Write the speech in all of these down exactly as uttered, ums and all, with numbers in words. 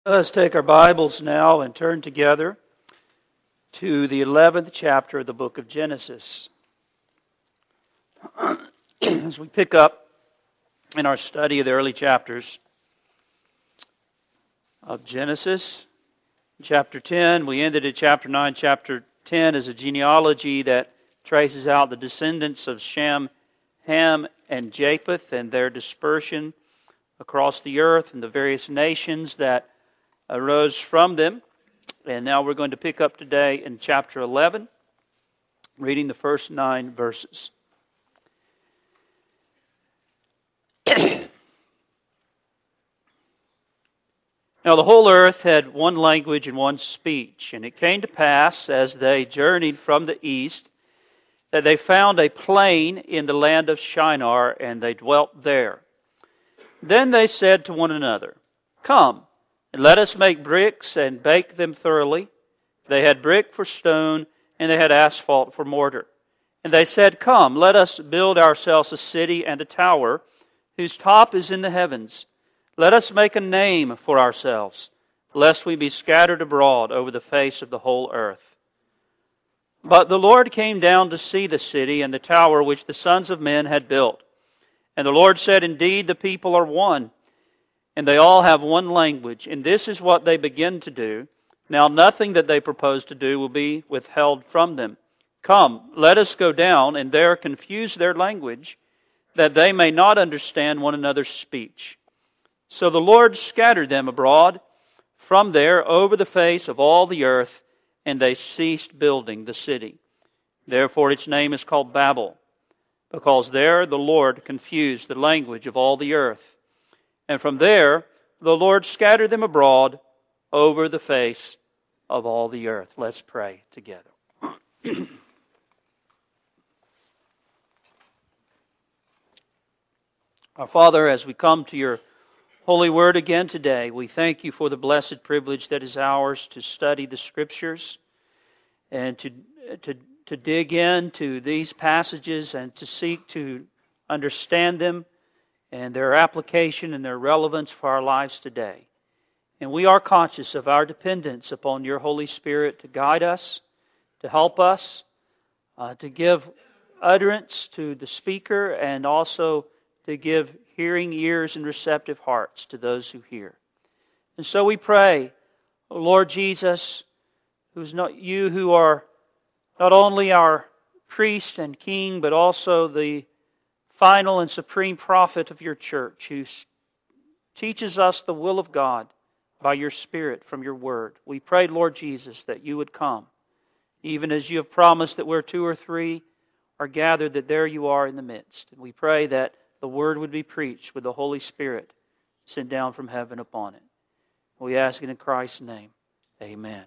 Let's take our Bibles now and turn together to the eleventh chapter of the book of Genesis. As we pick up in our study of the early chapters of Genesis, chapter ten, we ended at chapter nine. Chapter ten is a genealogy that traces out the descendants of Shem, Ham, and Japheth and their dispersion across the earth and the various nations that arose from them. And now we're going to pick up today in chapter eleven, reading the first nine verses. Now the whole earth had one language and one speech, and it came to pass, as they journeyed from the east, that they found a plain in the land of Shinar, and they dwelt there. Then they said to one another, "Come, and let us make bricks and bake them thoroughly." They had brick for stone, and they had asphalt for mortar. And they said, "Come, let us build ourselves a city and a tower, whose top is in the heavens. Let us make a name for ourselves, lest we be scattered abroad over the face of the whole earth." But the Lord came down to see the city and the tower which the sons of men had built. And the Lord said, "Indeed, the people are one, and they all have one language, and this is what they begin to do. Now nothing that they propose to do will be withheld from them. Come, let us go down, and there confuse their language, that they may not understand one another's speech." So the Lord scattered them abroad from there over the face of all the earth, and they ceased building the city. Therefore its name is called Babel, because there the Lord confused the language of all the earth. And from there the Lord scattered them abroad over the face of all the earth. Let's pray together. Our Father, as we come to your holy word again today, we thank you for the blessed privilege that is ours to study the Scriptures and to, to, to dig into these passages and to seek to understand them and their application and their relevance for our lives today. And we are conscious of our dependence upon your Holy Spirit to guide us, to help us, uh, to give utterance to the speaker, and also to give hearing ears and receptive hearts to those who hear. And so we pray, O Lord Jesus, who's not you who are not only our priest and king, but also the final and supreme prophet of your church, who teaches us the will of God by your Spirit from your word. We pray, Lord Jesus, that you would come, even as you have promised that where two or three are gathered, that there you are in the midst. And we pray that the word would be preached with the Holy Spirit sent down from heaven upon it. We ask it in Christ's name. Amen.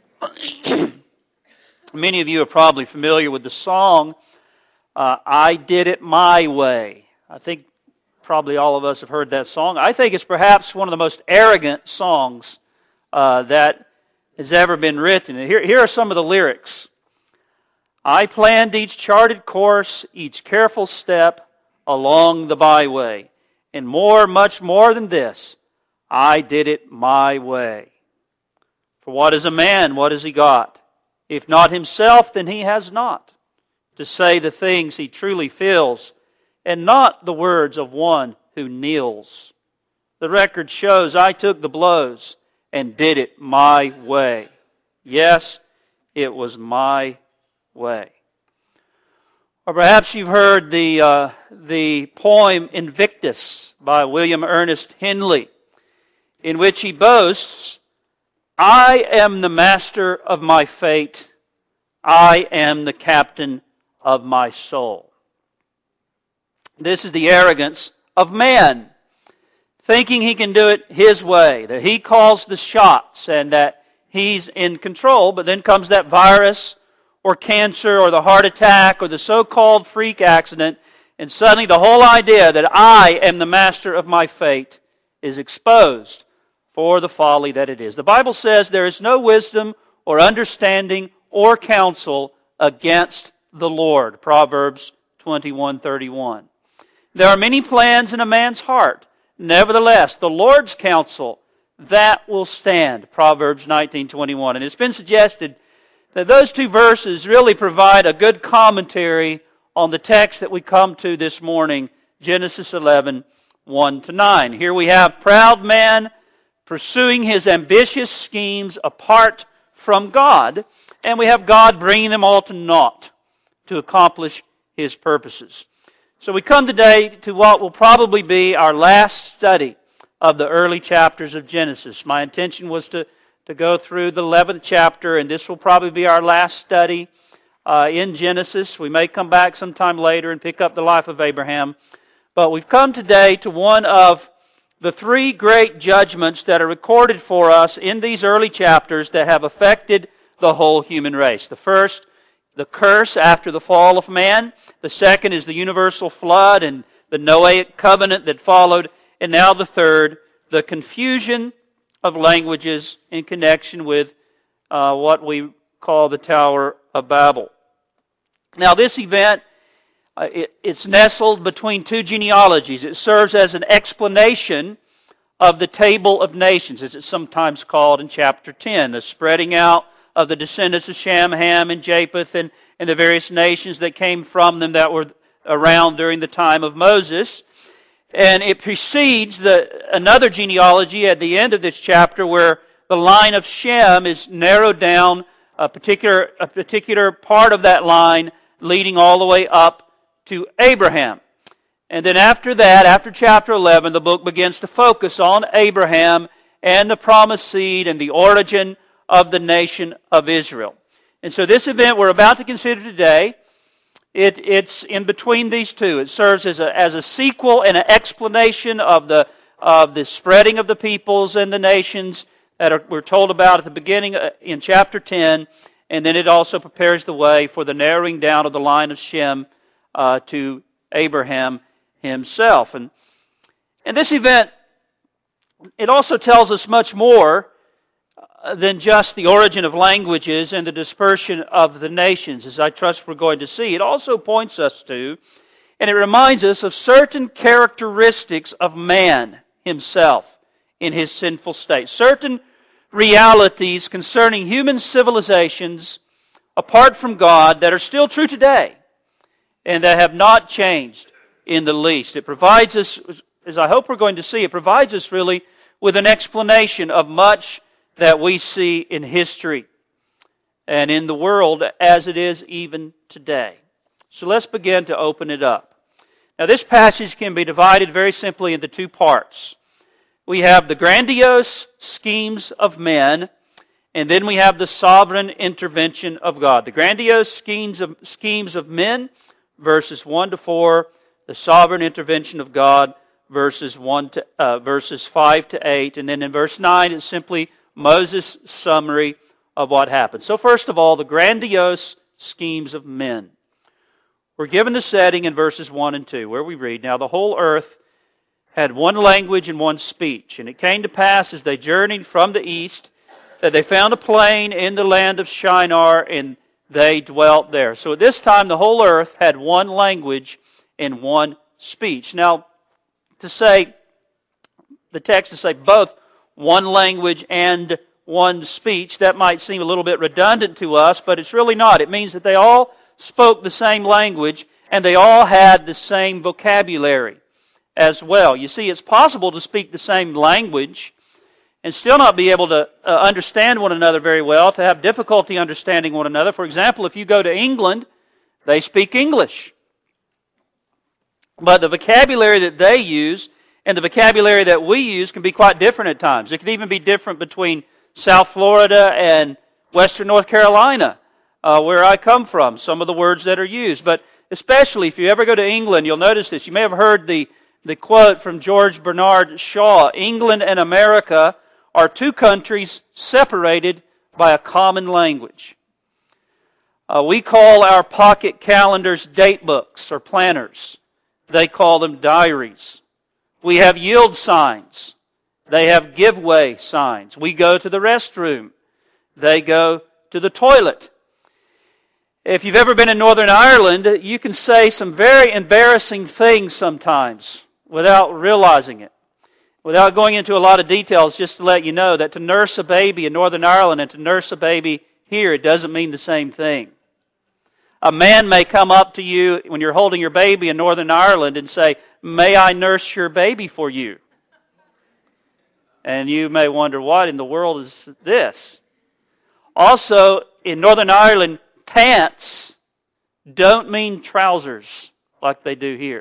Many of you are probably familiar with the song, uh, "I Did It My Way." I think probably all of us have heard that song. I think it's perhaps one of the most arrogant songs uh, that has ever been written. Here, here are some of the lyrics. "I planned each charted course, each careful step along the byway. And more, much more than this, I did it my way. For what is a man? What has he got? If not himself, then he has not to say the things he truly feels, and not the words of one who kneels. The record shows I took the blows and did it my way. Yes, it was my way." Or perhaps you've heard the uh, the poem Invictus by William Ernest Henley, in which he boasts, "I am the master of my fate. I am the captain of my soul." This is the arrogance of man, thinking he can do it his way, that he calls the shots and that he's in control. But then comes that virus or cancer or the heart attack or the so-called freak accident, and suddenly the whole idea that I am the master of my fate is exposed for the folly that it is. The Bible says there is no wisdom or understanding or counsel against the Lord. Proverbs twenty-one thirty-one. There are many plans in a man's heart. Nevertheless, the Lord's counsel that will stand, Proverbs nineteen twenty-one. And it's been suggested that those two verses really provide a good commentary on the text that we come to this morning, Genesis eleven, one to nine. Here we have proud man pursuing his ambitious schemes apart from God, and we have God bringing them all to naught to accomplish His purposes. So we come today to what will probably be our last study of the early chapters of Genesis. My intention was to, to go through the eleventh chapter, and this will probably be our last study uh, in Genesis. We may come back sometime later and pick up the life of Abraham. But we've come today to one of the three great judgments that are recorded for us in these early chapters that have affected the whole human race. The first, the curse after the fall of man. The second is the universal flood and the Noahic covenant that followed. And now the third, the confusion of languages in connection with uh, what we call the Tower of Babel. Now this event, uh, it, it's nestled between two genealogies. It serves as an explanation of the Table of Nations, as it's sometimes called in chapter ten, the spreading out of the descendants of Shem, Ham, and Japheth, and, and the various nations that came from them that were around during the time of Moses. And it precedes the, another genealogy at the end of this chapter where the line of Shem is narrowed down, a particular, a particular part of that line leading all the way up to Abraham. And then after that, after chapter eleven, the book begins to focus on Abraham and the promised seed and the origin of the nation of Israel. And so this event we're about to consider today, it, it's in between these two. It serves as a, as a sequel and an explanation of the, of the spreading of the peoples and the nations that are, we're told about at the beginning in chapter ten. And then it also prepares the way for the narrowing down of the line of Shem uh, to Abraham himself. And, and this event, it also tells us much more than just the origin of languages and the dispersion of the nations, as I trust we're going to see. It also points us to, and it reminds us of certain characteristics of man himself in his sinful state. Certain realities concerning human civilizations apart from God that are still true today and that have not changed in the least. It provides us, as I hope we're going to see, it provides us really with an explanation of much that we see in history and in the world as it is even today. So let's begin to open it up. Now this passage can be divided very simply into two parts. We have the grandiose schemes of men, and then we have the sovereign intervention of God. The grandiose schemes of, schemes of men, verses one to four, the sovereign intervention of God, verses one to uh, verses five to eight, and then in verse nine it's simply Moses' summary of what happened. So first of all, the grandiose schemes of men. We're given the setting in verses one and two, where we read, "Now the whole earth had one language and one speech. And it came to pass as they journeyed from the east that they found a plain in the land of Shinar, and they dwelt there." So at this time, the whole earth had one language and one speech. Now, to say, the text to say both one language and one speech, that might seem a little bit redundant to us, but it's really not. It means that they all spoke the same language and they all had the same vocabulary as well. You see, it's possible to speak the same language and still not be able to uh, understand one another very well, to have difficulty understanding one another. For example, if you go to England, they speak English. But the vocabulary that they use and the vocabulary that we use can be quite different at times. It can even be different between South Florida and Western North Carolina, uh, where I come from, some of the words that are used. But especially if you ever go to England, you'll notice this. You may have heard the, the quote from George Bernard Shaw, "England and America are two countries separated by a common language." Uh, we call our pocket calendars date books or planners. They call them diaries. We have yield signs. They have giveaway signs. We go to the restroom. They go to the toilet. If you've ever been in Northern Ireland, you can say some very embarrassing things sometimes without realizing it. Without going into a lot of details, just to let you know that to nurse a baby in Northern Ireland and to nurse a baby here, it doesn't mean the same thing. A man may come up to you when you're holding your baby in Northern Ireland and say, "May I nurse your baby for you?" And you may wonder, what in the world is this? Also, in Northern Ireland, pants don't mean trousers like they do here.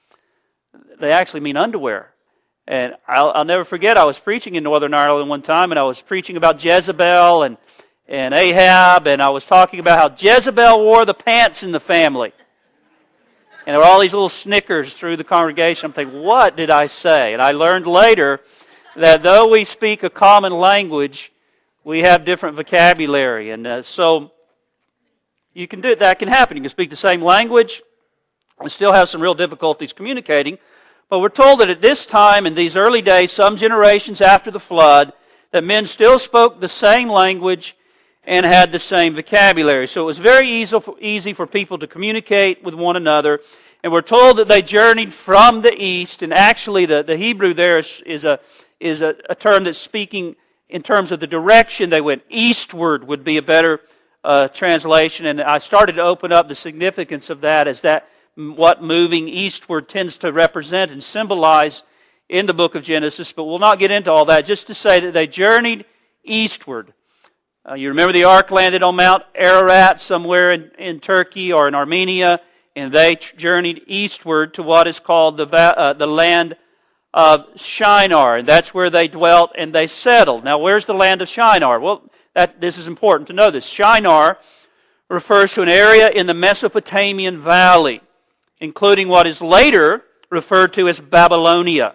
They actually mean underwear. And I'll, I'll never forget, I was preaching in Northern Ireland one time, and I was preaching about Jezebel and, and Ahab, and I was talking about how Jezebel wore the pants in the family. And there were all these little snickers through the congregation. I'm thinking, what did I say? And I learned later that though we speak a common language, we have different vocabulary. And uh, so you can do it. That can happen. You can speak the same language and still have some real difficulties communicating. But we're told that at this time, in these early days, some generations after the flood, that men still spoke the same language and had the same vocabulary. So it was very easy for, easy for people to communicate with one another. And we're told that they journeyed from the east, and actually the, the Hebrew there is, is, a, is a, a term that's speaking in terms of the direction they went. Eastward would be a better uh, translation, and I started to open up the significance of that as that what moving eastward tends to represent and symbolize in the book of Genesis, but we'll not get into all that, just to say that they journeyed eastward. Uh, you remember the ark landed on Mount Ararat somewhere in, in Turkey or in Armenia, and they journeyed eastward to what is called the, uh, the land of Shinar, and that's where they dwelt and they settled. Now, where's the land of Shinar? Well, that, this is important to know this. Shinar refers to an area in the Mesopotamian valley, including what is later referred to as Babylonia,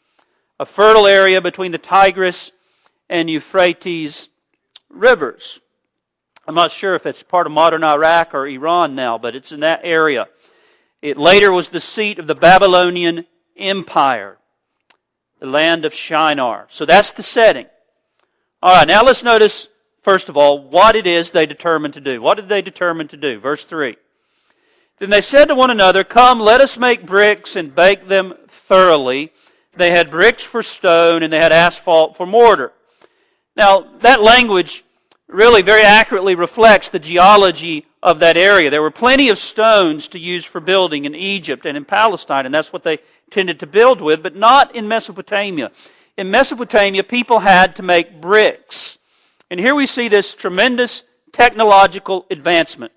a fertile area between the Tigris and Euphrates rivers. I'm not sure if it's part of modern Iraq or Iran now, but it's in that area. It later was the seat of the Babylonian Empire, the land of Shinar. So that's the setting. All right, now let's notice, first of all, what it is they determined to do. What did they determine to do? Verse three. Then they said to one another, "Come, let us make bricks and bake them thoroughly." They had bricks for stone and they had asphalt for mortar. Now, that language really very accurately reflects the geology of that area. There were plenty of stones to use for building in Egypt and in Palestine, and that's what they tended to build with, but not in Mesopotamia. In Mesopotamia, people had to make bricks. And here we see this tremendous technological advancement.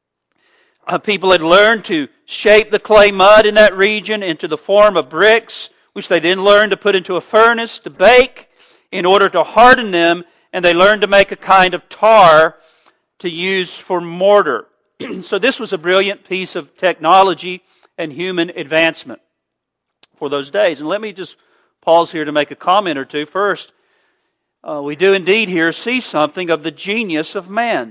Uh, people had learned to shape the clay mud in that region into the form of bricks, which they then learned to put into a furnace to bake in order to harden them, and they learned to make a kind of tar to use for mortar. So this was a brilliant piece of technology and human advancement for those days. And let me just pause here to make a comment or two. First, uh, we do indeed here see something of the genius of man.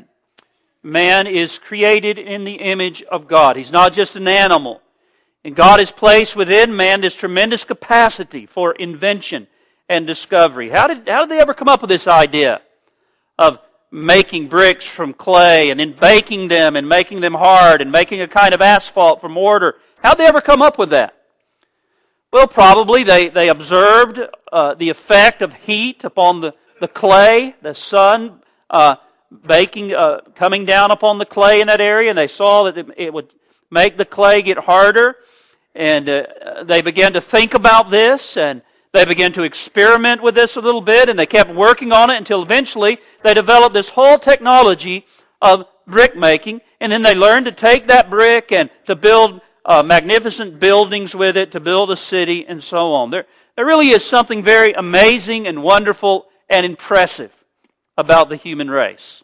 Man is created in the image of God. He's not just an animal. And God has placed within man this tremendous capacity for invention and discovery. How did, how did they ever come up with this idea of making bricks from clay and then baking them and making them hard and making a kind of asphalt for mortar? How did they ever come up with that? Well, probably they, they observed uh, the effect of heat upon the, the clay, the sun uh, baking, uh, coming down upon the clay in that area, and they saw that it, it would make the clay get harder. And uh, they began to think about this, and they began to experiment with this a little bit, and they kept working on it until eventually they developed this whole technology of brick making, and then they learned to take that brick and to build uh, magnificent buildings with it, to build a city, and so on. There, there really is something very amazing and wonderful and impressive about the human race.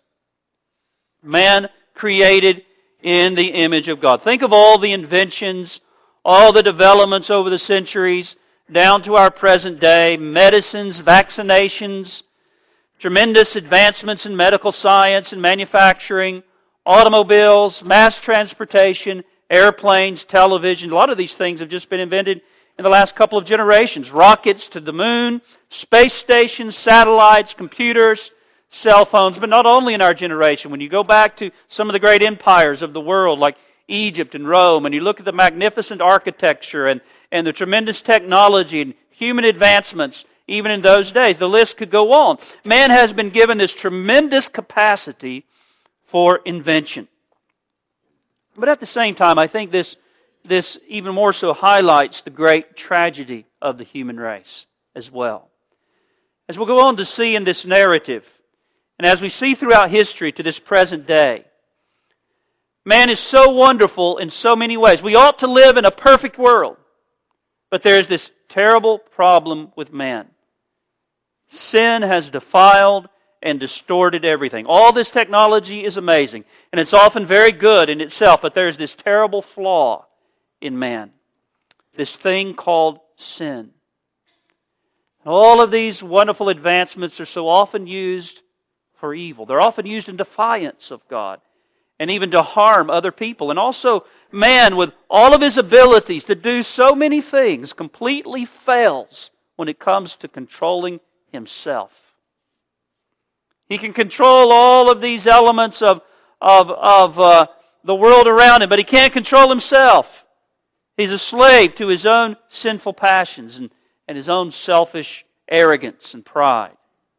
Man created in the image of God. Think of all the inventions, all the developments over the centuries, down to our present day, medicines, vaccinations, tremendous advancements in medical science and manufacturing, automobiles, mass transportation, airplanes, television. A lot of these things have just been invented in the last couple of generations. Rockets to the moon, space stations, satellites, computers, cell phones. But not only in our generation. When you go back to some of the great empires of the world, like Egypt and Rome, and you look at the magnificent architecture and, and the tremendous technology and human advancements even in those days. The list could go on. Man has been given this tremendous capacity for invention. But at the same time, I think this, this even more so highlights the great tragedy of the human race as well. As we'll go on to see in this narrative, and as we see throughout history to this present day, man is so wonderful in so many ways. We ought to live in a perfect world. But there's this terrible problem with man. Sin has defiled and distorted everything. All this technology is amazing, and it's often very good in itself, but there's this terrible flaw in man. This thing called sin. All of these wonderful advancements are so often used for evil. They're often used in defiance of God, and even to harm other people. And also, man, with all of his abilities to do so many things, completely fails when it comes to controlling himself. He can control all of these elements of, of, of uh, the world around him, but he can't control himself. He's a slave to his own sinful passions and, and his own selfish arrogance and pride.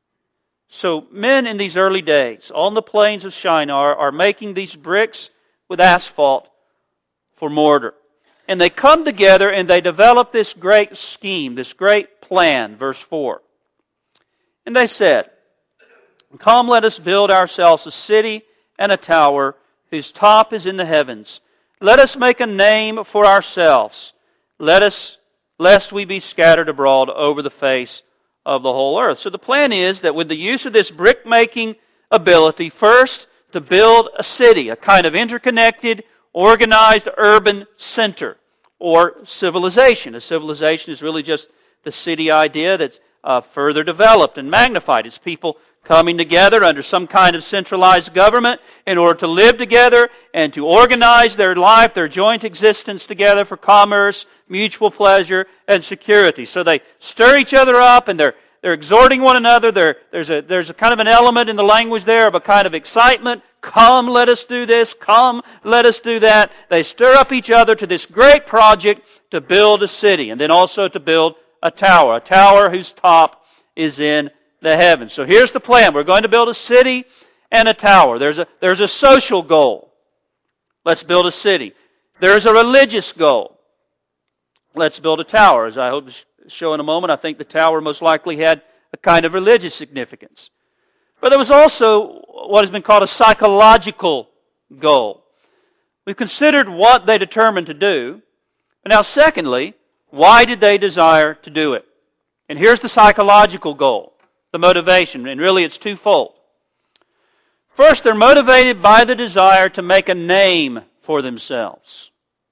So men in these early days on the plains of Shinar are making these bricks with asphalt for mortar. And they come together and they develop this great scheme, this great plan, verse four. And they said, "Come, let us build ourselves a city and a tower whose top is in the heavens. Let us make a name for ourselves. Let us, lest we be scattered abroad over the face of the whole earth." So the plan is that with the use of this brick-making ability, first to build a city, a kind of interconnected, organized urban center, or civilization. A civilization is really just the city idea that's uh, further developed and magnified. It's people coming together under some kind of centralized government in order to live together and to organize their life, their joint existence together for commerce, mutual pleasure, and security. So they stir each other up and they're they're exhorting one another. There, there's a there's a kind of an element in the language there of a kind of excitement. Come, let us do this. Come, let us do that. They stir up each other to this great project to build a city and then also to build a tower, a tower whose top is in the heavens. So here's the plan. We're going to build a city and a tower. There's a, there's a social goal. Let's build a city. There's a religious goal. Let's build a tower. As I hope to show in a moment, I think the tower most likely had a kind of religious significance. But there was also what has been called a psychological goal. We've considered what they determined to do. But now secondly, why did they desire to do it? And here's the psychological goal. The motivation, and really it's twofold. First, they're motivated by the desire to make a name for themselves.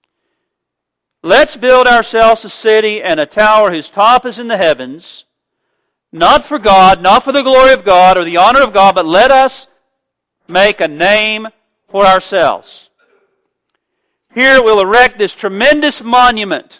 Let's build ourselves a city and a tower whose top is in the heavens, not for God, not for the glory of God or the honor of God, but let us make a name for ourselves. Here we'll erect this tremendous monument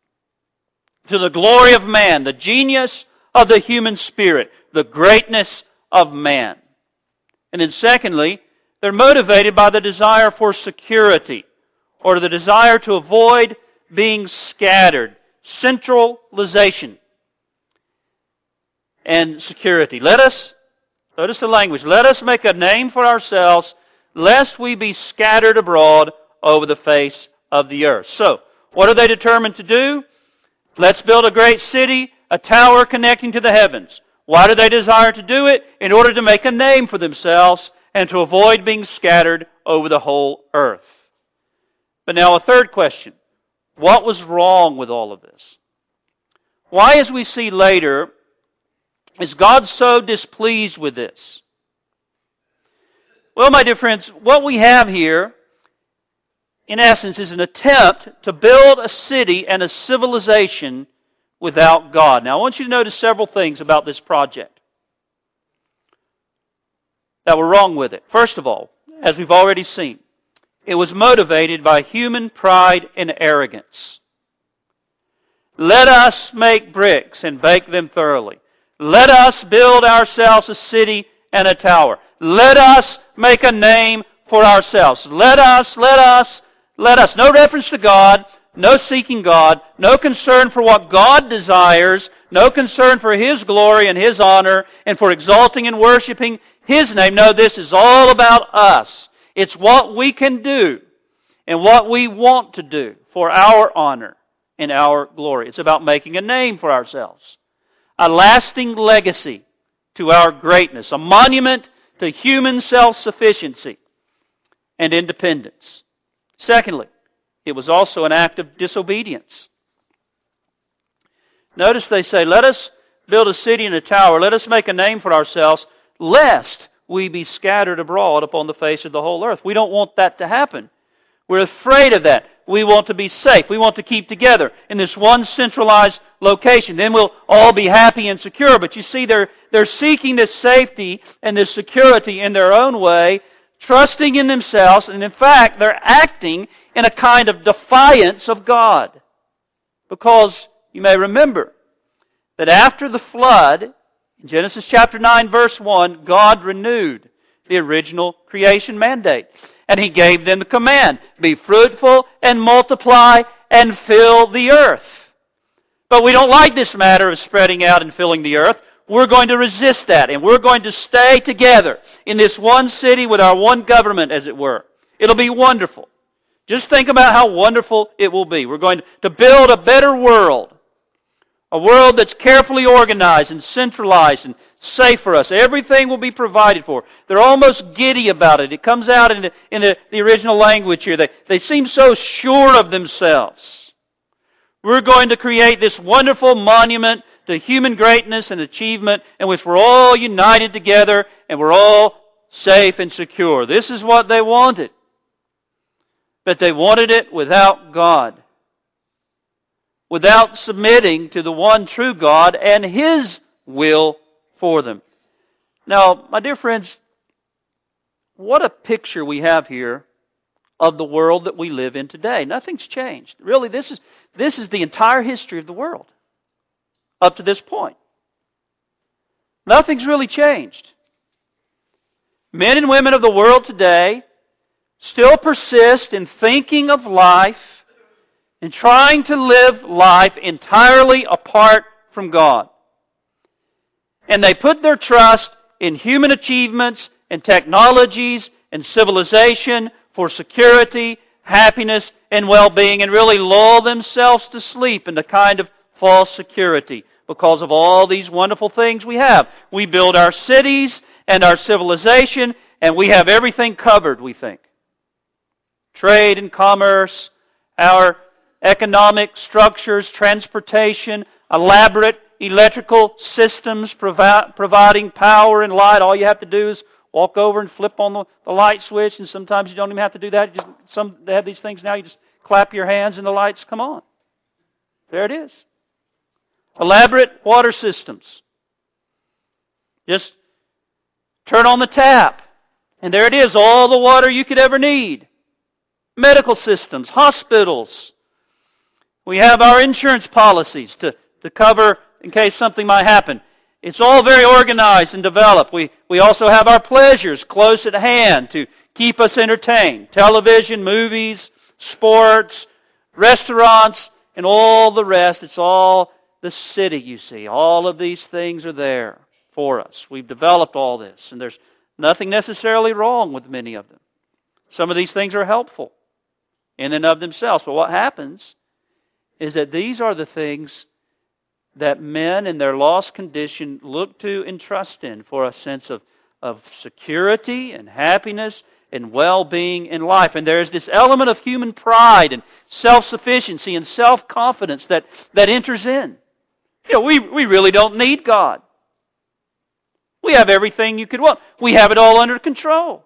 to the glory of man, the genius of the human spirit, the greatness of man. And then secondly, they're motivated by the desire for security, or the desire to avoid being scattered. Centralization and security. Let us, notice the language, let us make a name for ourselves, lest we be scattered abroad over the face of the earth. So, what are they determined to do? Let's build a great city, a tower connecting to the heavens. Why do they desire to do it? In order to make a name for themselves and to avoid being scattered over the whole earth. But now a third question. What was wrong with all of this? Why, as we see later, is God so displeased with this? Well, my dear friends, what we have here, in essence, is an attempt to build a city and a civilization without God. Now, I want you to notice several things about this project that were wrong with it. First of all, as we've already seen, it was motivated by human pride and arrogance. Let us make bricks and bake them thoroughly. Let us build ourselves a city and a tower. Let us make a name for ourselves. Let us, let us, let us. No reference to God, no seeking God, no concern for what God desires, no concern for His glory and His honor and for exalting and worshiping His name. No, this is all about us. It's what we can do and what we want to do for our honor and our glory. It's about making a name for ourselves, a lasting legacy to our greatness, a monument to human self-sufficiency and independence. Secondly, it was also an act of disobedience. Notice they say, let us build a city and a tower, let us make a name for ourselves, lest we be scattered abroad upon the face of the whole earth. We don't want that to happen. We're afraid of that. We want to be safe. We want to keep together in this one centralized location. Then we'll all be happy and secure. But you see, they're, they're seeking this safety and this security in their own way, trusting in themselves, and in fact, they're acting in a kind of defiance of God. Because you may remember that after the flood, in Genesis chapter nine, verse one, God renewed the original creation mandate. And He gave them the command, be fruitful and multiply and fill the earth. But we don't like this matter of spreading out and filling the earth. We're going to resist that, and we're going to stay together in this one city with our one government, as it were. It'll be wonderful. Just think about how wonderful it will be. We're going to build a better world, a world that's carefully organized and centralized and safe for us. Everything will be provided for. They're almost giddy about it. It comes out in the, in the, the original language here. They, they seem so sure of themselves. We're going to create this wonderful monument to human greatness and achievement in which we're all united together and we're all safe and secure. This is what they wanted. But they wanted it without God, without submitting to the one true God and His will for them. Now, my dear friends, what a picture we have here of the world that we live in today. Nothing's changed. Really, this is, this is the entire history of the world up to this point. Nothing's really changed. Men and women of the world today still persist in thinking of life and trying to live life entirely apart from God. And they put their trust in human achievements and technologies and civilization for security, happiness, and well-being, and really lull themselves to sleep in a kind of false security because of all these wonderful things we have. We build our cities and our civilization, and we have everything covered, we think. Trade and commerce, our economic structures, transportation, elaborate electrical systems provi- providing power and light. All you have to do is walk over and flip on the, the light switch, and sometimes you don't even have to do that. You just, some, they have these things now, you just clap your hands and the lights come on. There it is. Elaborate water systems. Just turn on the tap, and there it is, all the water you could ever need. Medical systems, hospitals. We have our insurance policies to, to cover in case something might happen. It's all very organized and developed. We, we also have our pleasures close at hand to keep us entertained. Television, movies, sports, restaurants, and all the rest. It's all the city, you see. All of these things are there for us. We've developed all this, and there's nothing necessarily wrong with many of them. Some of these things are helpful in and of themselves. But what happens is that these are the things that men in their lost condition look to and trust in for a sense of, of security and happiness and well-being in life. And there is this element of human pride and self-sufficiency and self-confidence that, that enters in. You know, we, we really don't need God. We have everything you could want. We have it all under control.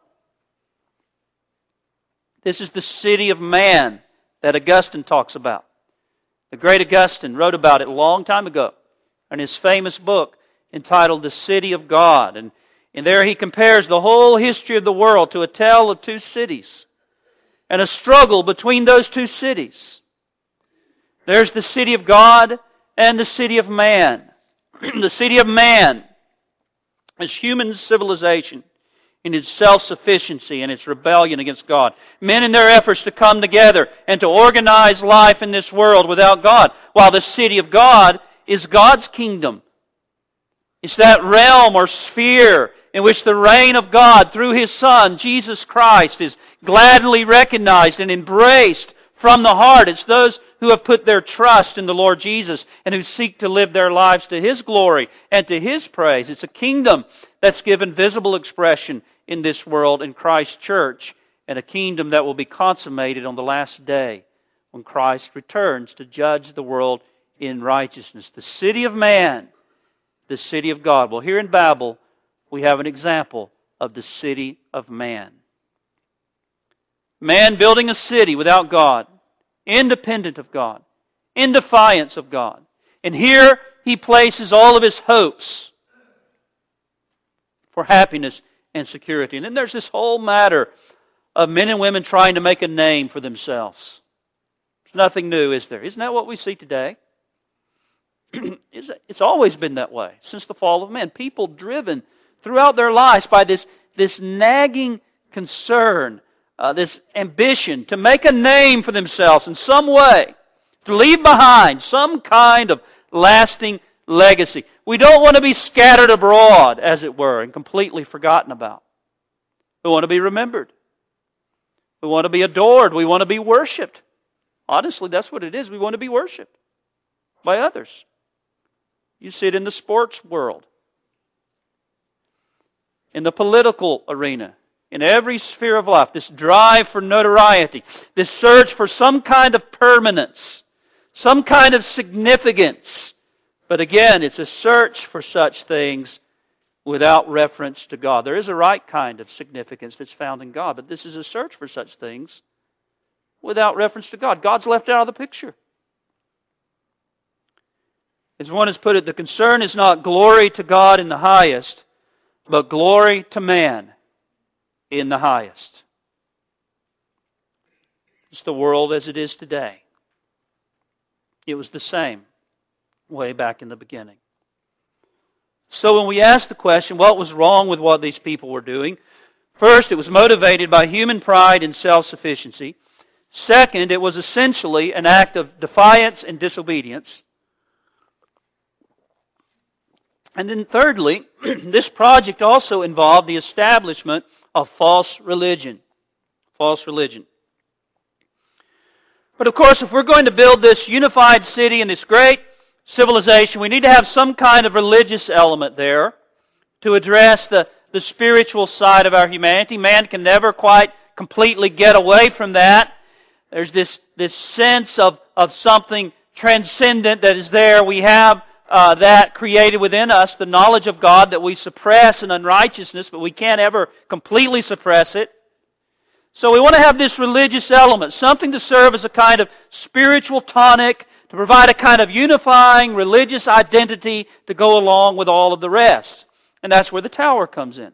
This is the city of man that Augustine talks about. The great Augustine wrote about it a long time ago in his famous book entitled The City of God. And, and there he compares the whole history of the world to a tale of two cities and a struggle between those two cities. There's the city of God and the city of man. The city of man is human civilization in its self-sufficiency and its rebellion against God. Men in their efforts to come together and to organize life in this world without God. While the city of God is God's kingdom. It's that realm or sphere in which the reign of God through His Son, Jesus Christ, is gladly recognized and embraced from the heart. It's those who have put their trust in the Lord Jesus and who seek to live their lives to His glory and to His praise. It's a kingdom that's given visible expression in this world in Christ's church, and a kingdom that will be consummated on the last day when Christ returns to judge the world in righteousness. The city of man, the city of God. Well, here in Babel, we have an example of the city of man. Man building a city without God, independent of God, in defiance of God. And here he places all of his hopes for happiness and security. And then there's this whole matter of men and women trying to make a name for themselves. There's nothing new, is there? Isn't that what we see today? It's always been that way since the fall of man. People driven throughout their lives by this, this nagging concern, uh, this ambition to make a name for themselves in some way, to leave behind some kind of lasting legacy. We don't want to be scattered abroad, as it were, and completely forgotten about. We want to be remembered. We want to be adored. We want to be worshipped. Honestly, that's what it is. We want to be worshipped by others. You see it in the sports world, in the political arena, in every sphere of life. This drive for notoriety, this search for some kind of permanence, some kind of significance. But again, it's a search for such things without reference to God. There is a right kind of significance that's found in God, but this is a search for such things without reference to God. God's left out of the picture. As one has put it, the concern is not glory to God in the highest, but glory to man in the highest. It's the world as it is today. It was the same way back in the beginning. So when we ask the question, what was wrong with what these people were doing? First, it was motivated by human pride and self-sufficiency. Second, it was essentially an act of defiance and disobedience. And then thirdly, this project also involved the establishment of false religion. False religion. But of course, if we're going to build this unified city and this great civilization, we need to have some kind of religious element there to address the, the spiritual side of our humanity. Man can never quite completely get away from that. There's this, this sense of, of something transcendent that is there. We have uh, that created within us, the knowledge of God that we suppress in unrighteousness, but we can't ever completely suppress it. So we want to have this religious element, something to serve as a kind of spiritual tonic, to provide a kind of unifying religious identity to go along with all of the rest. And that's where the tower comes in.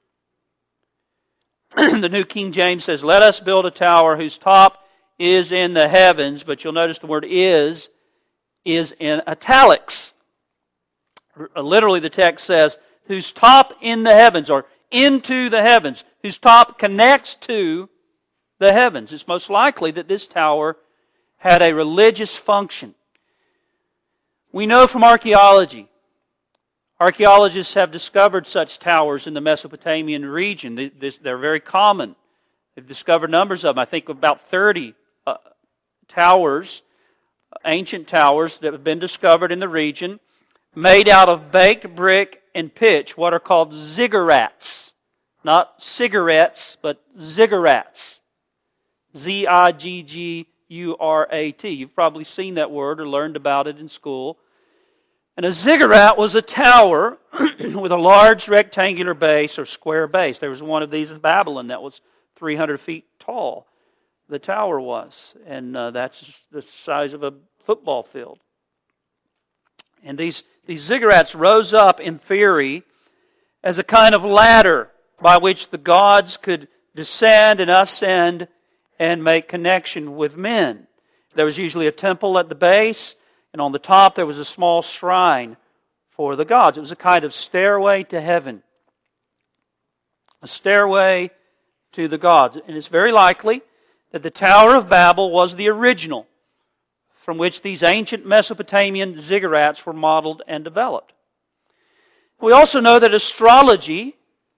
The New King James says, "Let us build a tower whose top is in the heavens," but you'll notice the word is, is in italics. Literally the text says, whose top in the heavens, or into the heavens, whose top connects to the heavens. It's most likely that this tower had a religious function. We know from archaeology, archaeologists have discovered such towers in the Mesopotamian region. They're very common. They've discovered numbers of them. I think about thirty uh, towers, ancient towers that have been discovered in the region, made out of baked brick and pitch, what are called ziggurats. Not cigarettes, but ziggurats. Z I G G U R A T. You've probably seen that word or learned about it in school. And a ziggurat was a tower with a large rectangular base or square base. There was one of these in Babylon that was three hundred feet tall. The tower was. And uh, that's the size of a football field. And these, these ziggurats rose up in theory as a kind of ladder by which the gods could descend and ascend and make connection with men. There was usually a temple at the base, and on the top there was a small shrine for the gods. It was a kind of stairway to heaven. A stairway to the gods. And it's very likely that the Tower of Babel was the original from which these ancient Mesopotamian ziggurats were modeled and developed. We also know that astrology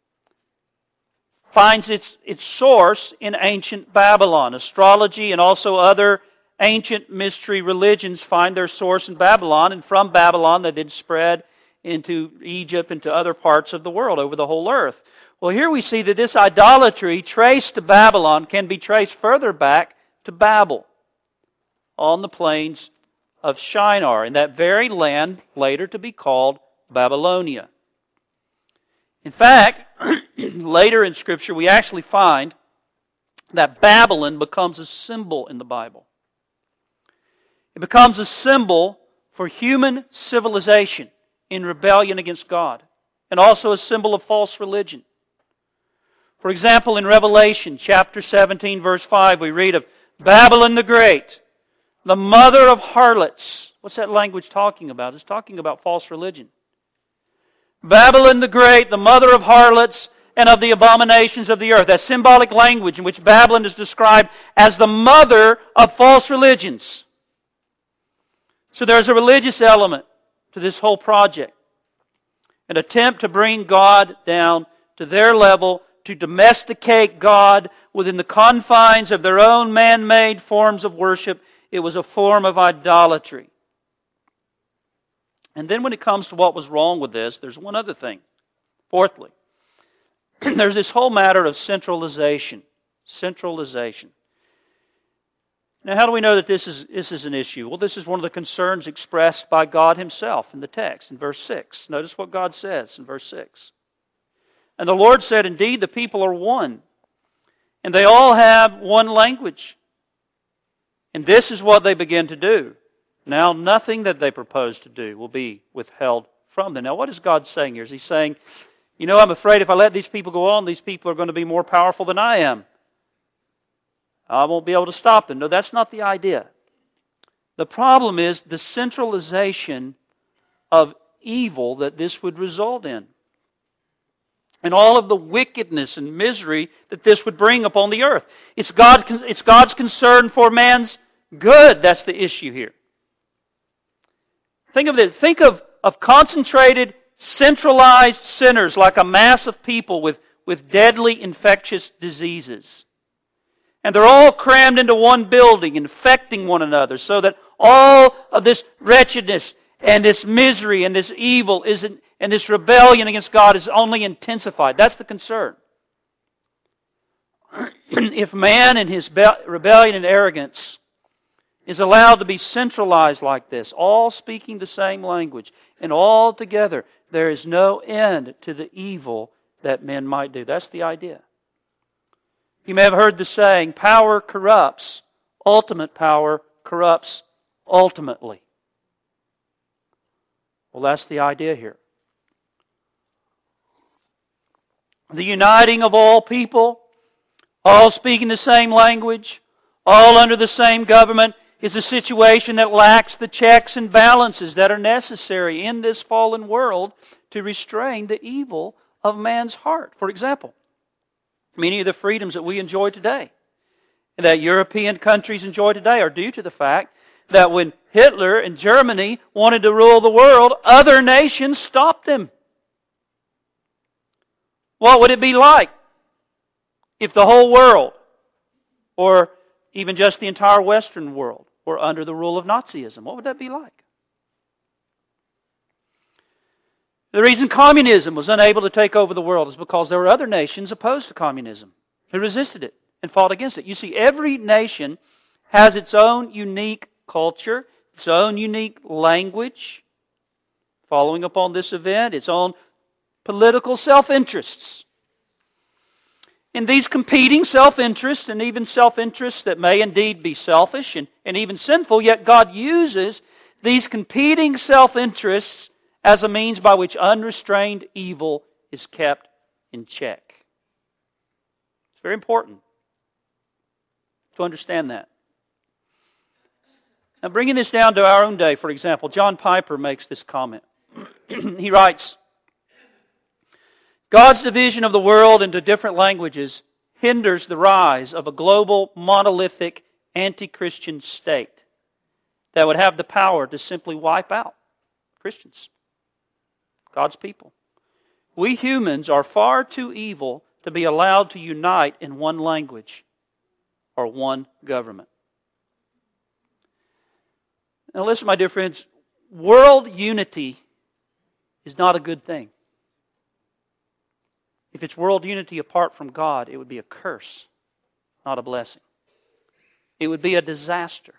finds its, its source in ancient Babylon. Astrology and also other ancient mystery religions find their source in Babylon, and from Babylon they did spread into Egypt and to other parts of the world, over the whole earth. Well, here we see that this idolatry traced to Babylon can be traced further back to Babel, on the plains of Shinar, in that very land later to be called Babylonia. In fact, later in Scripture we actually find that Babylon becomes a symbol in the Bible. It becomes a symbol for human civilization in rebellion against God, and also a symbol of false religion. For example, in Revelation chapter seventeen, verse five, we read of Babylon the Great, the mother of harlots. What's that language talking about? It's talking about false religion. Babylon the Great, the mother of harlots and of the abominations of the earth. That symbolic language in which Babylon is described as the mother of false religions. So there's a religious element to this whole project. An attempt to bring God down to their level, to domesticate God within the confines of their own man-made forms of worship. It was a form of idolatry. And then when it comes to what was wrong with this, there's one other thing. Fourthly, there's this whole matter of centralization. Centralization. Now, how do we know that this is, this is an issue? Well, this is one of the concerns expressed by God Himself in the text, in verse six. Notice what God says in verse six. And the Lord said, "Indeed, the people are one, and they all have one language. And this is what they begin to do. Now, nothing that they propose to do will be withheld from them." Now, what is God saying here? Is He saying, you know, I'm afraid if I let these people go on, these people are going to be more powerful than I am. I won't be able to stop them. No, that's not the idea. The problem is the centralization of evil that this would result in, and all of the wickedness and misery that this would bring upon the earth. It's, God, it's God's concern for man's good. That's the issue here. Think of it. Think of, of concentrated, centralized sinners like a mass of people with, with deadly infectious diseases. And they're all crammed into one building, infecting one another, so that all of this wretchedness and this misery and this evil isn't, and this rebellion against God is only intensified. That's the concern. If man in his rebellion and arrogance is allowed to be centralized like this, all speaking the same language, and all together, there is no end to the evil that men might do. That's the idea. You may have heard the saying, power corrupts, ultimate power corrupts ultimately. Well, that's the idea here. The uniting of all people, all speaking the same language, all under the same government, is a situation that lacks the checks and balances that are necessary in this fallen world to restrain the evil of man's heart. For example, many of the freedoms that we enjoy today, and that European countries enjoy today, are due to the fact that when Hitler in Germany wanted to rule the world, other nations stopped him. What would it be like if the whole world, or even just the entire Western world, were under the rule of Nazism? What would that be like? The reason communism was unable to take over the world is because there were other nations opposed to communism who resisted it and fought against it. You see, every nation has its own unique culture, its own unique language, following upon this event, its own political self-interests. And these competing self-interests, and even self-interests that may indeed be selfish and, and even sinful, yet God uses these competing self-interests as a means by which unrestrained evil is kept in check. It's very important to understand that. Now, bringing this down to our own day, for example, John Piper makes this comment. He writes, God's division of the world into different languages hinders the rise of a global, monolithic, anti-Christian state. that would have the power to simply wipe out Christians, God's people. We humans are far too evil to be allowed to unite in one language or one government. Now listen, my dear friends, world unity is not a good thing. If it's world unity apart from God, it would be a curse, not a blessing. It would be a disaster.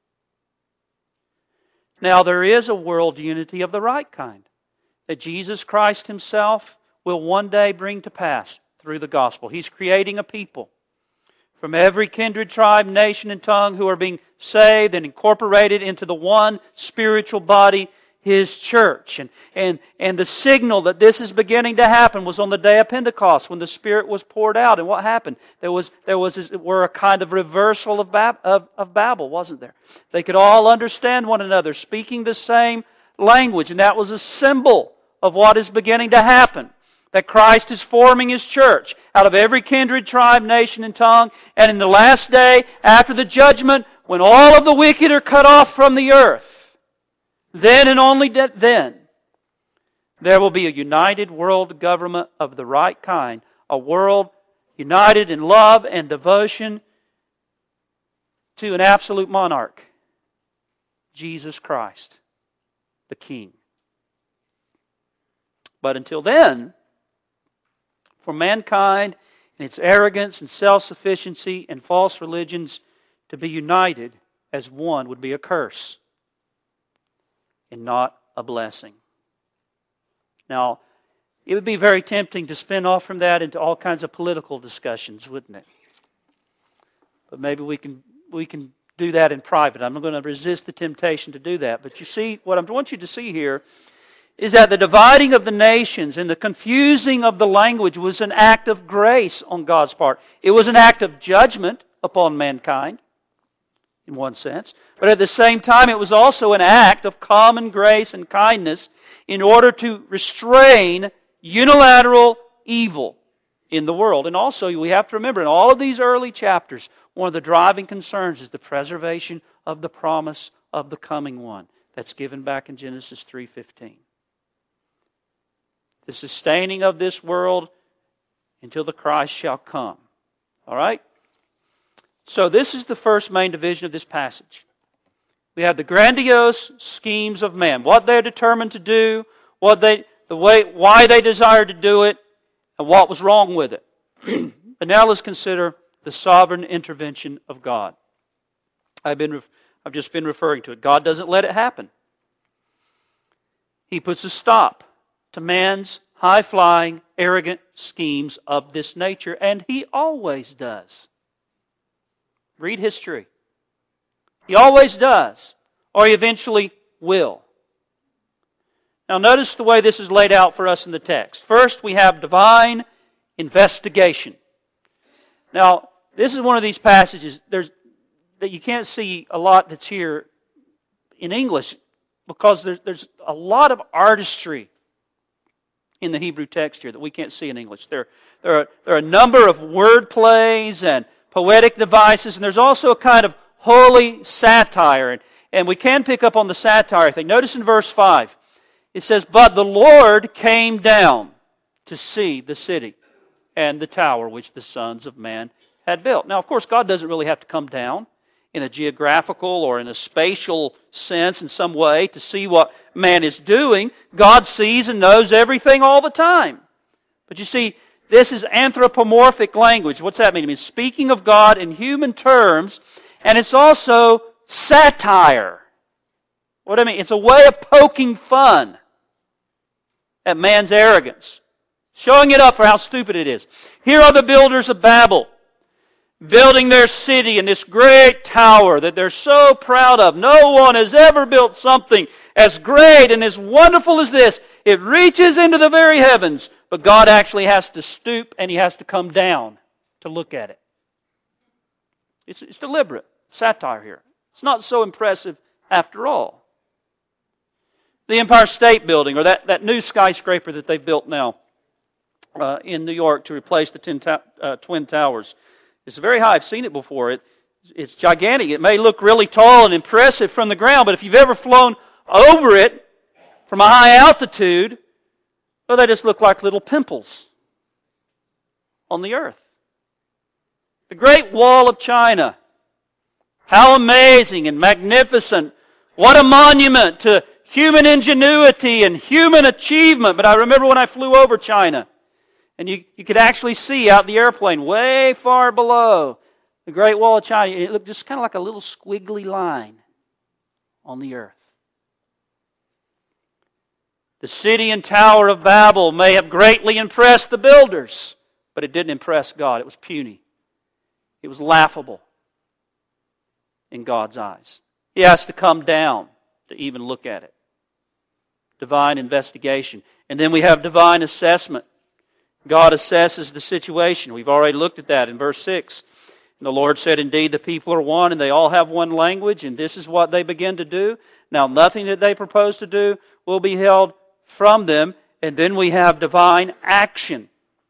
Now, there is a world unity of the right kind that Jesus Christ Himself will one day bring to pass through the gospel. He's creating a people from every kindred, tribe, nation, and tongue who are being saved and incorporated into the one spiritual body, His church. And, and, and the signal that this is beginning to happen was on the day of Pentecost when the Spirit was poured out. And what happened? There was, there was were a kind of reversal of, Bab, of, of Babel, wasn't there? They could all understand one another, speaking the same language. And that was a symbol of what is beginning to happen. That Christ is forming His church out of every kindred, tribe, nation, and tongue. And in the last day, after the judgment, when all of the wicked are cut off from the earth, then and only then, there will be a united world government of the right kind. A world united in love and devotion to an absolute monarch, Jesus Christ, the King. But until then, for mankind and its arrogance and self-sufficiency and false religions to be united as one would be a curse and not a blessing. Now, it would be very tempting to spin off from that into all kinds of political discussions, wouldn't it? But maybe we can we can do that in private. I'm not going to resist the temptation to do that. But you see, what I want you to see here is that the dividing of the nations and the confusing of the language was an act of grace on God's part. It was an act of judgment upon mankind, in one sense. But at the same time, it was also an act of common grace and kindness in order to restrain unilateral evil in the world. And also, we have to remember, in all of these early chapters, one of the driving concerns is the preservation of the promise of the coming one. That's given back in Genesis three fifteen. The sustaining of this world until the Christ shall come. All right? So this is the first main division of this passage. We have the grandiose schemes of man, what they're determined to do, what they, the way, why they desire to do it, and what was wrong with it. But now let's consider the sovereign intervention of God. I've been, I've just been referring to it. God doesn't let it happen. He puts a stop to man's high-flying, arrogant schemes of this nature, and He always does. Read history. He always does, or He eventually will. Now notice the way this is laid out for us in the text. First, we have divine investigation. Now, this is one of these passages there's, that you can't see a lot that's here in English because there's, there's a lot of artistry in the Hebrew text here that we can't see in English. There, there, are, there are a number of word plays and poetic devices, and there's also a kind of holy satire. And, and we can pick up on the satire thing. Notice in verse five, it says, "But the Lord came down to see the city and the tower which the sons of man had built." Now, of course, God doesn't really have to come down in a geographical or in a spatial sense in some way to see what man is doing. God sees and knows everything all the time. But you see, this is anthropomorphic language. What's that mean? It means speaking of God in human terms, and it's also satire. What do I mean? It's a way of poking fun at man's arrogance, showing it up for how stupid it is. Here are the builders of Babel, building their city in this great tower that they're so proud of. No one has ever built something as great and as wonderful as this. It reaches into the very heavens, but God actually has to stoop and He has to come down to look at it. It's, it's deliberate satire here. It's not so impressive after all. The Empire State Building, or that, that new skyscraper that they've built now uh, in New York to replace the ten ta- uh, Twin Towers. It's very high. I've seen it before. It It's gigantic. It may look really tall and impressive from the ground, but if you've ever flown over it from a high altitude, well, they just look like little pimples on the earth. The Great Wall of China. How amazing and magnificent. What a monument to human ingenuity and human achievement. But I remember when I flew over China, and you, you could actually see out the airplane way far below the Great Wall of China. It looked just kind of like a little squiggly line on the earth. The city and tower of Babel may have greatly impressed the builders, but it didn't impress God. It was puny. It was laughable in God's eyes. He has to come down to even look at it. Divine investigation. And then we have divine assessment. God assesses the situation. We've already looked at that in verse six. And the Lord said, indeed, the people are one, and they all have one language, and this is what they begin to do. Now, nothing that they propose to do will be held from them. And then we have divine action.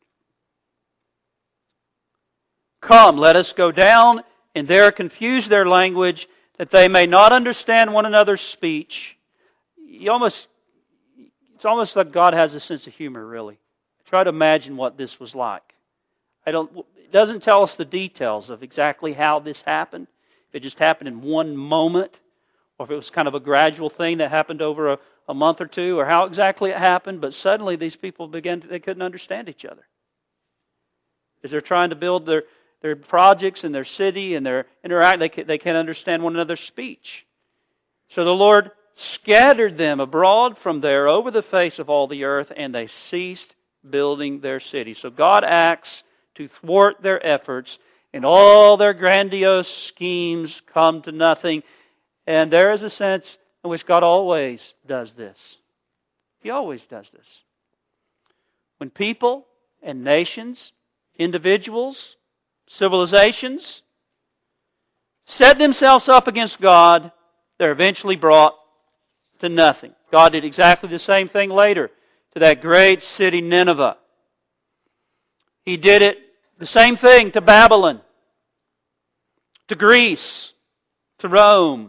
Come, let us go down and there confuse their language, that they may not understand one another's speech. You almost, it's almost like God has a sense of humor, really. Try to imagine what this was like. I don't. It doesn't tell us the details of exactly how this happened. If it just happened in one moment, or if it was kind of a gradual thing that happened over a, a month or two, or how exactly it happened. But suddenly these people began to, they couldn't understand each other. As they're trying to build their their projects in their city and their interact, they can, they can't understand one another's speech. So the Lord scattered them abroad from there over the face of all the earth, and they ceased building their city. So God acts to thwart their efforts, and all their grandiose schemes come to nothing. And there is a sense in which God always does this. He always does this. When people and nations, individuals, civilizations set themselves up against God, they're eventually brought to nothing. God did exactly the same thing later to that great city Nineveh. He did it, the same thing to Babylon, to Greece, to Rome.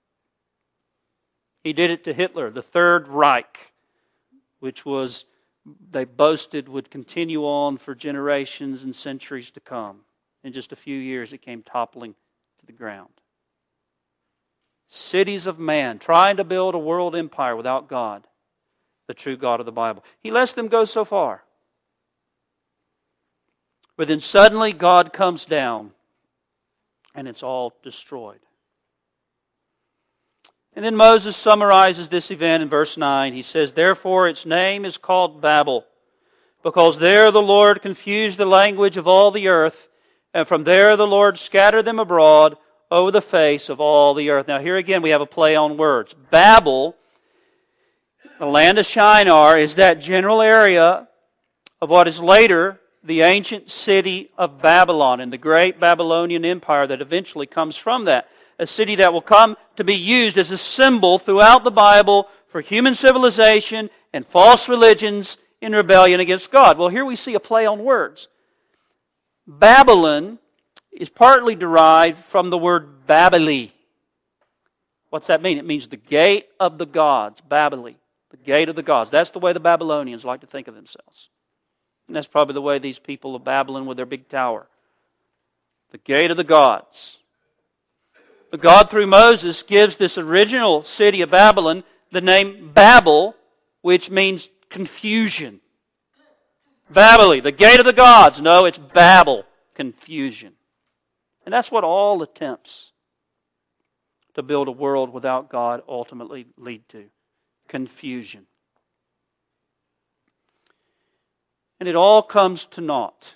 He did it to Hitler, the Third Reich, which was, they boasted, would continue on for generations and centuries to come. In just a few years, it came toppling to the ground. Cities of man trying to build a world empire without God, the true God of the Bible. He lets them go so far. But then suddenly God comes down and it's all destroyed. And then Moses summarizes this event in verse nine. He says, therefore its name is called Babel, because there the Lord confused the language of all the earth, and from there the Lord scattered them abroad over the face of all the earth. Now here again we have a play on words. Babel, the land of Shinar, is that general area of what is later the ancient city of Babylon and the great Babylonian Empire that eventually comes from that. A city that will come to be used as a symbol throughout the Bible for human civilization and false religions in rebellion against God. Well, here we see a play on words. Babylon is partly derived from the word Babili. What's that mean? It means the gate of the gods, Babili, the gate of the gods. That's the way the Babylonians like to think of themselves. And that's probably the way these people of Babylon with their big tower. The gate of the gods. But God, through Moses, gives this original city of Babylon the name Babel, which means confusion. Babili, the gate of the gods. No, it's Babel, confusion. And that's what all attempts to build a world without God ultimately lead to. Confusion. And it all comes to naught.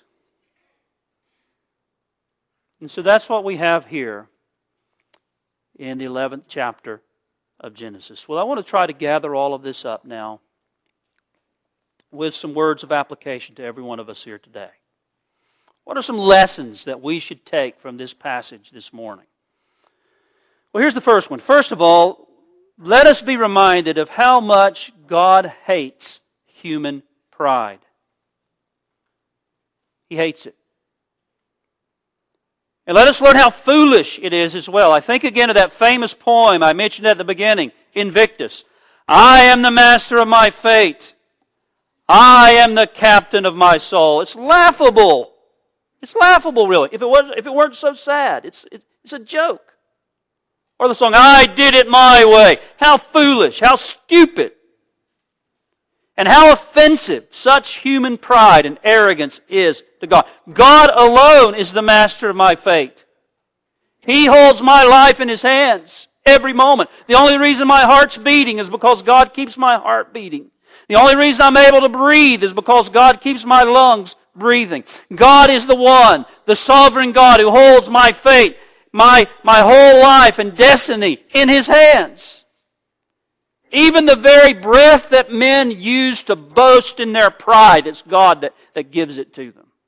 And so that's what we have here in the eleventh chapter of Genesis. Well, I want to try to gather all of this up now with some words of application to every one of us here today. What are some lessons that we should take from this passage this morning? Well, here's the first one. First of all, let us be reminded of how much God hates human pride. He hates it. And let us learn how foolish it is as well. I think again of that famous poem I mentioned at the beginning, Invictus. I am the master of my fate. I am the captain of my soul. It's laughable. It's laughable, really. If it was, if it weren't so sad, it's it, it's a joke. Or the song, I did it my way. How foolish, how stupid, and how offensive such human pride and arrogance is to God. God alone is the master of my fate. He holds my life in His hands every moment. The only reason my heart's beating is because God keeps my heart beating. The only reason I'm able to breathe is because God keeps my lungs breathing. God is the one, the sovereign God, who holds my fate, my, my whole life and destiny in His hands. Even the very breath that men use to boast in their pride, it's God that, that gives it to them.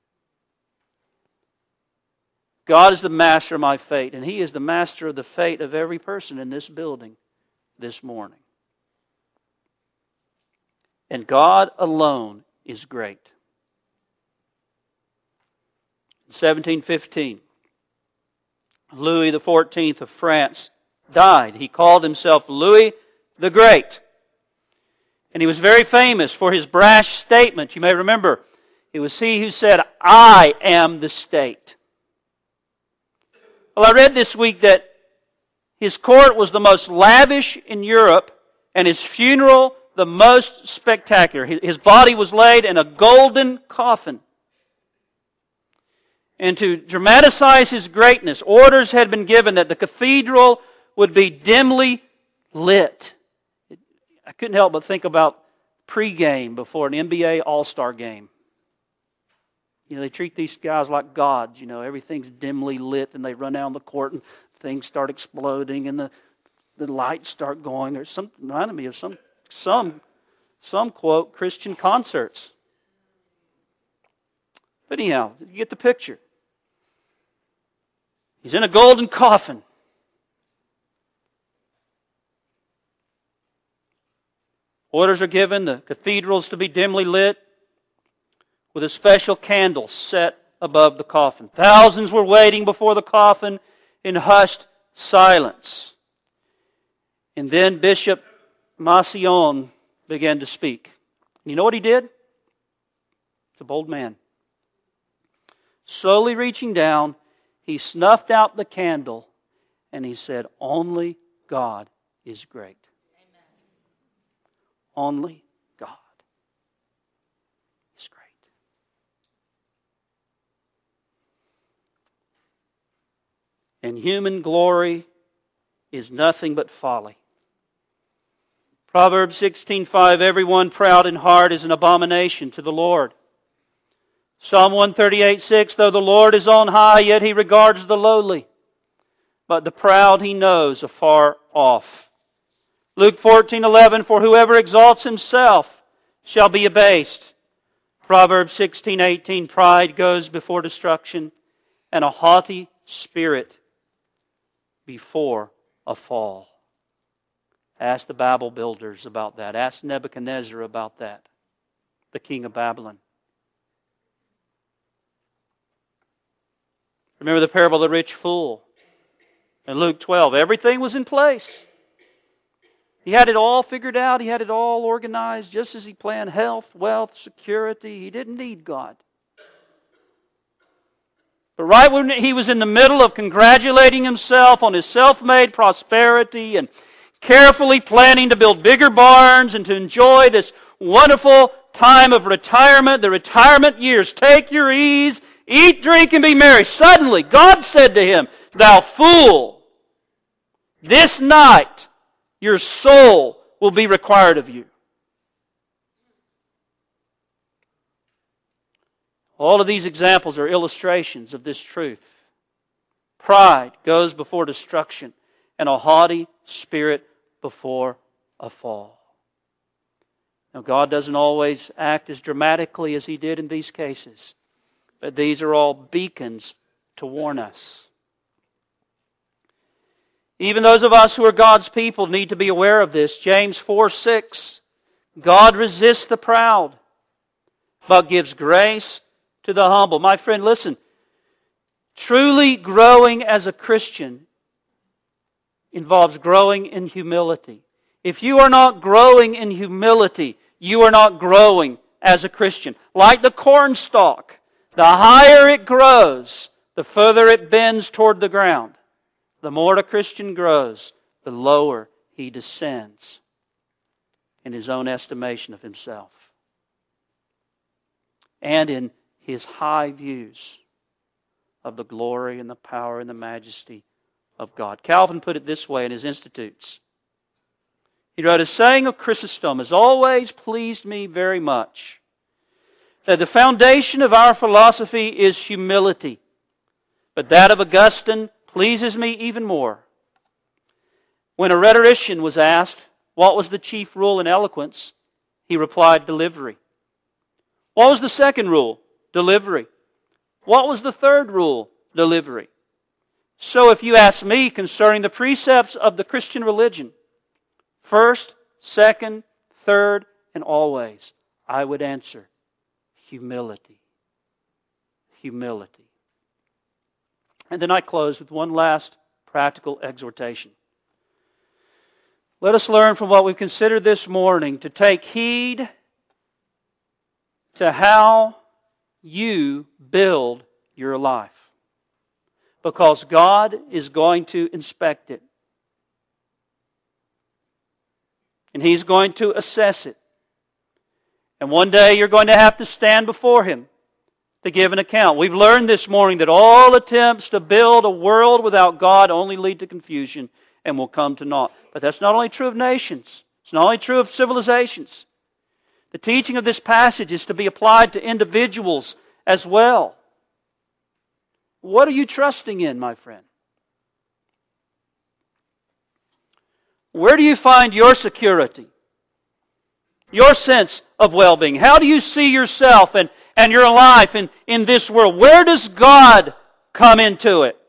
God is the master of my fate, and He is the master of the fate of every person in this building this morning. And God alone is great. In seventeen fifteen, Louis the fourteenth of France died. He called himself Louis the Great. And he was very famous for his brash statement. You may remember, it was he who said, I am the state. Well, I read this week that his court was the most lavish in Europe, and his funeral the most spectacular. His body was laid in a golden coffin. And to dramatize his greatness, orders had been given that the cathedral would be dimly lit. I couldn't help but think about pregame before an N B A All-Star game. You know, they treat these guys like gods. You know, everything's dimly lit, and they run down the court, and things start exploding, and the, the lights start going. Or some reminded me of some some some quote Christian concerts. But anyhow, you get the picture. He's in a golden coffin. Orders are given, the cathedral's to be dimly lit with a special candle set above the coffin. Thousands were waiting before the coffin in hushed silence. And then Bishop Massillon began to speak. You know what he did? He's a bold man. Slowly reaching down, he snuffed out the candle and he said, only God is great. Only God is great. And human glory is nothing but folly. Proverbs sixteen five, everyone proud in heart is an abomination to the Lord. Psalm one thirty-eight six, though the Lord is on high, yet He regards the lowly, but the proud He knows afar off. Luke fourteen eleven, for whoever exalts himself shall be abased. Proverbs sixteen eighteen, pride goes before destruction, and a haughty spirit before a fall. Ask the Babel builders about that. Ask Nebuchadnezzar about that, the king of Babylon. Remember the parable of the rich fool in Luke twelve. Everything was in place. He had it all figured out. He had it all organized just as he planned. Health, wealth, security. He didn't need God. But right when he was in the middle of congratulating himself on his self-made prosperity and carefully planning to build bigger barns and to enjoy this wonderful time of retirement, the retirement years, take your ease, eat, drink, and be merry. Suddenly, God said to him, thou fool, this night your soul will be required of you. All of these examples are illustrations of this truth. Pride goes before destruction, and a haughty spirit before a fall. Now, God doesn't always act as dramatically as He did in these cases, but these are all beacons to warn us. Even those of us who are God's people need to be aware of this. James four six, God resists the proud, but gives grace to the humble. My friend, listen. Truly growing as a Christian involves growing in humility. If you are not growing in humility, you are not growing as a Christian. Like the cornstalk, the higher it grows, the further it bends toward the ground. The more a Christian grows, the lower he descends in his own estimation of himself and in his high views of the glory and the power and the majesty of God. Calvin put it this way in his Institutes. He wrote, "A saying of Chrysostom has always pleased me very much, that the foundation of our philosophy is humility, but that of Augustine pleases me even more. When a rhetorician was asked what was the chief rule in eloquence, he replied, delivery. What was the second rule? Delivery. What was the third rule? Delivery. So if you ask me concerning the precepts of the Christian religion, first, second, third, and always, I would answer, humility. Humility." And then I close with one last practical exhortation. Let us learn from what we've considered this morning to take heed to how you build your life, because God is going to inspect it. And He's going to assess it. And one day you're going to have to stand before Him to give an account. We've learned this morning that all attempts to build a world without God only lead to confusion and will come to naught. But that's not only true of nations. It's not only true of civilizations. The teaching of this passage is to be applied to individuals as well. What are you trusting in, my friend? Where do you find your security? Your sense of well-being? How do you see yourself and, and your life in, in this world? Where does God come into it?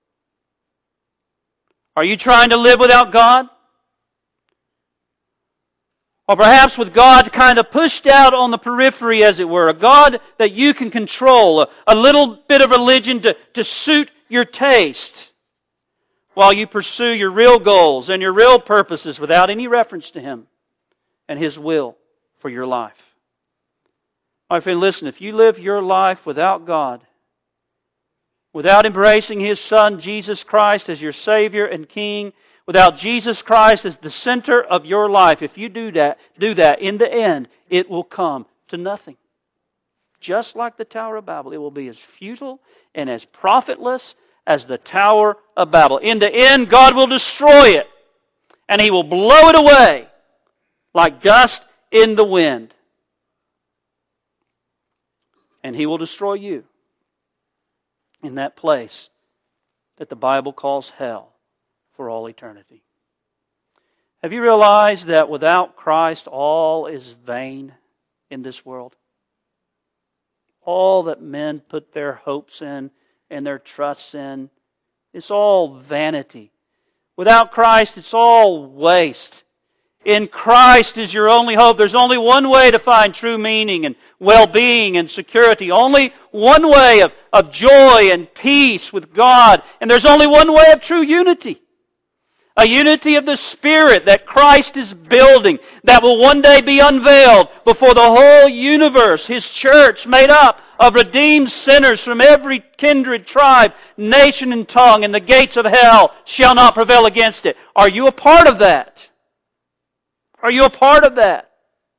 Are you trying to live without God? Or perhaps with God kind of pushed out on the periphery, as it were. A God that you can control. A, a little bit of religion to, to suit your taste, while you pursue your real goals and your real purposes without any reference to Him and His will for your life. My friend, listen, if you live your life without God, without embracing His Son, Jesus Christ, as your Savior and King, without Jesus Christ as the center of your life, if you do that, do that, in the end, it will come to nothing. Just like the Tower of Babel, it will be as futile and as profitless as the Tower of Babel. In the end, God will destroy it, and He will blow it away like dust in the wind. And He will destroy you in that place that the Bible calls hell for all eternity. Have you realized that without Christ all is vain in this world? All that men put their hopes in and their trusts in, it's all vanity. Without Christ, it's all waste. In Christ is your only hope. There's only one way to find true meaning and well-being and security. Only one way of, of joy and peace with God. And there's only one way of true unity. A unity of the Spirit that Christ is building, that will one day be unveiled before the whole universe, His church made up of redeemed sinners from every kindred, tribe, nation, and tongue, and the gates of hell shall not prevail against it. Are you a part of that? Are you a part of that?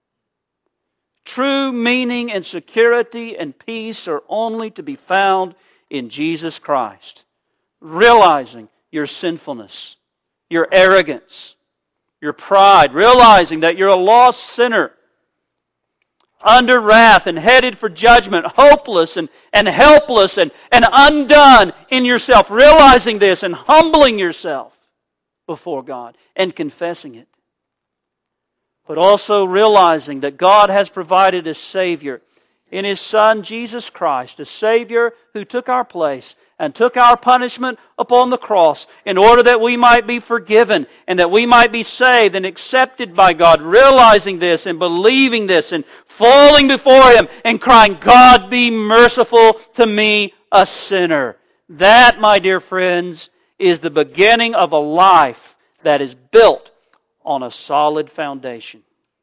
True meaning and security and peace are only to be found in Jesus Christ. Realizing your sinfulness, your arrogance, your pride, realizing that you're a lost sinner, under wrath and headed for judgment, hopeless and, and helpless and, and undone in yourself, realizing this and humbling yourself before God and confessing it. But also realizing that God has provided a Savior in His Son, Jesus Christ, a Savior who took our place and took our punishment upon the cross in order that we might be forgiven and that we might be saved and accepted by God, realizing this and believing this and falling before Him and crying, God, be merciful to me, a sinner. That, my dear friends, is the beginning of a life that is built on a solid foundation.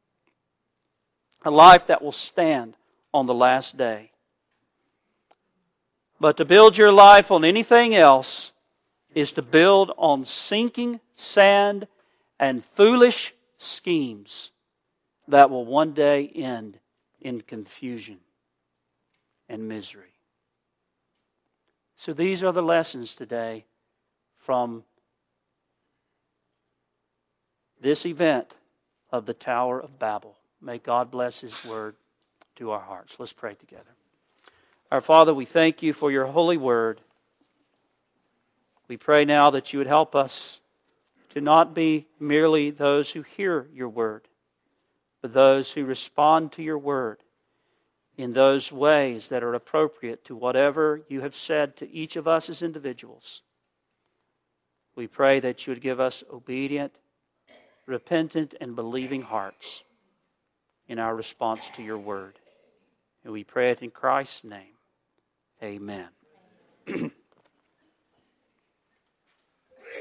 A life that will stand on the last day. But to build your life on anything else is to build on sinking sand and foolish schemes that will one day end in confusion and misery. So these are the lessons today from this event of the Tower of Babel. May God bless His word to our hearts. Let's pray together. Our Father, we thank You for Your holy word. We pray now that You would help us to not be merely those who hear Your word, but those who respond to Your word in those ways that are appropriate to whatever You have said to each of us as individuals. We pray that You would give us obedient, repentant, and believing hearts in our response to Your word. And we pray it in Christ's name. Amen.